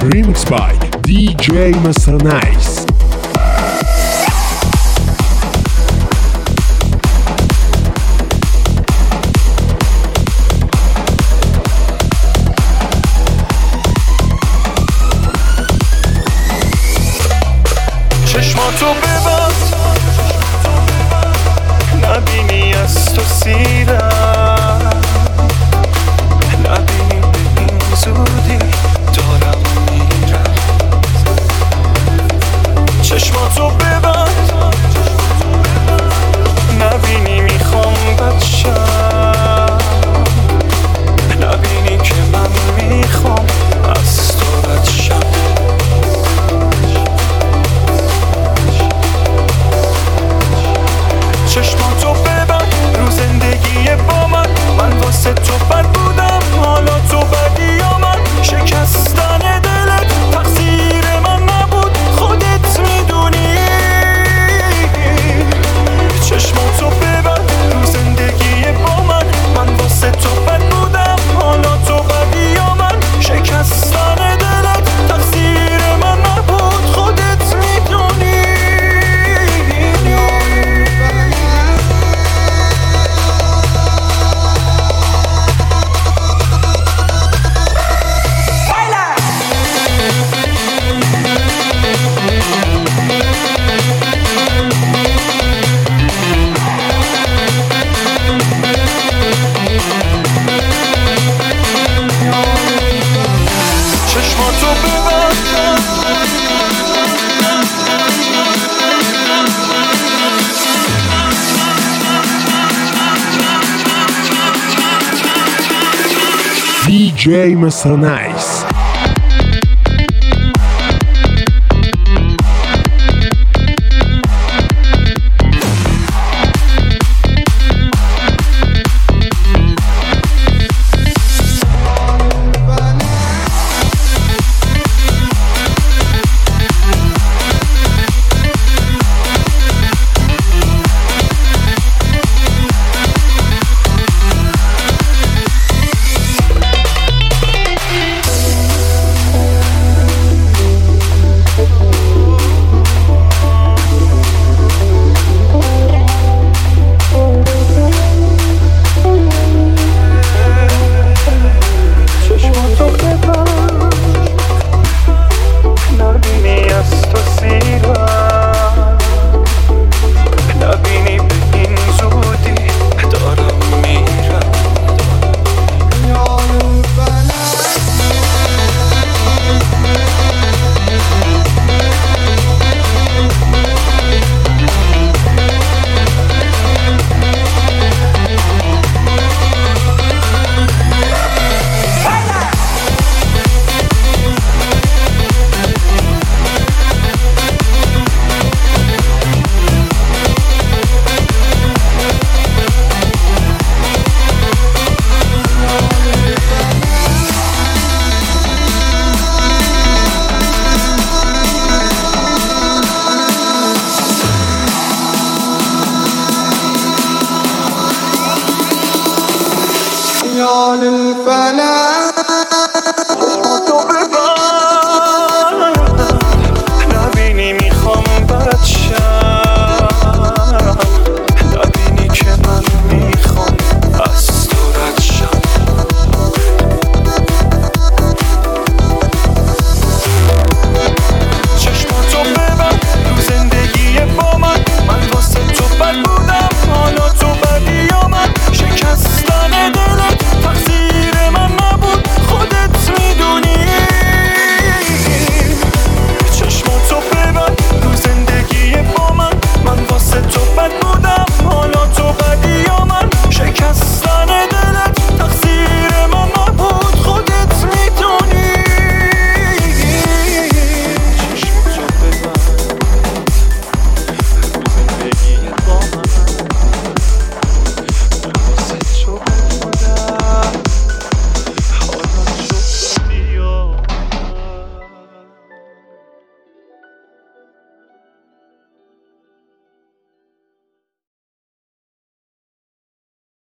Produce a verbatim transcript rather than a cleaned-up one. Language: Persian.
Remix by دی جی Mister Nice. چشماتو ببند نبینی از تو سیرم، نبینی به این زودی دارم میرم. چشماتو ببند نبینی میخوام بچم، نبینی که من میخوام از تو رد شم. چشماتو ببند رو زندگی با من، من واسه تو بد بودم حالا تو بدی یا من. شکستن دلت تقصیر من نبود خودت میدونی. چشماتو ببند رو زندگی با من، من واسه تو بد بودم حالا تو بدی یا من. شکستن دلت تقصیر من نبود خودت میدونی. چشماتو ببند دی جی Mister Nice. يا للفناء